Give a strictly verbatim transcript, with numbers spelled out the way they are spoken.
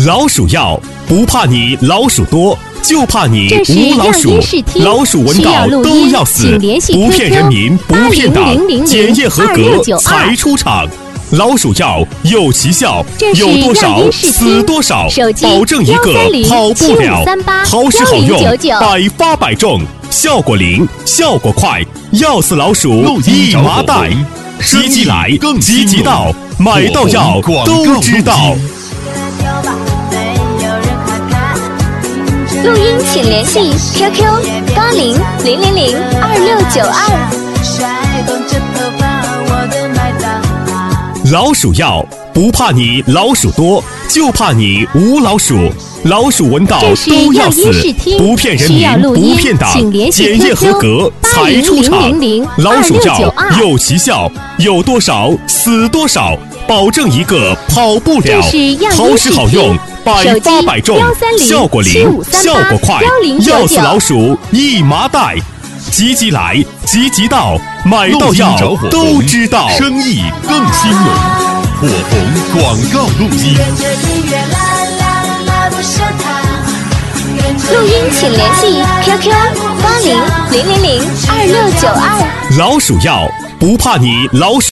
老鼠药不怕你老鼠多，就怕你无老鼠。老鼠闻到都要死，不骗人民，不骗党，检验合格才出厂。老鼠药有奇效，有多少死多少，保证一个跑不了。好使好用，百发百中，效果灵，效果快，药死老鼠一麻袋。积极来，积极到，买到药都知道。 录音请联系 Q Q 八零零零零二六九二。 老鼠药不怕你老鼠多，就怕你无老鼠。老鼠闻到都要死，不骗人民，不骗党，检验合格才出厂。老鼠药有奇效，有多少死多少，保证一个跑不了。好使好用，百发百中，效果灵，效果快，药死老鼠一麻袋。积极来，积极到，买到药都知道。 生意更兴隆，火红广告录音。 录音请联系 Q Q 八零零零零二六九二。 老鼠药不怕你老鼠。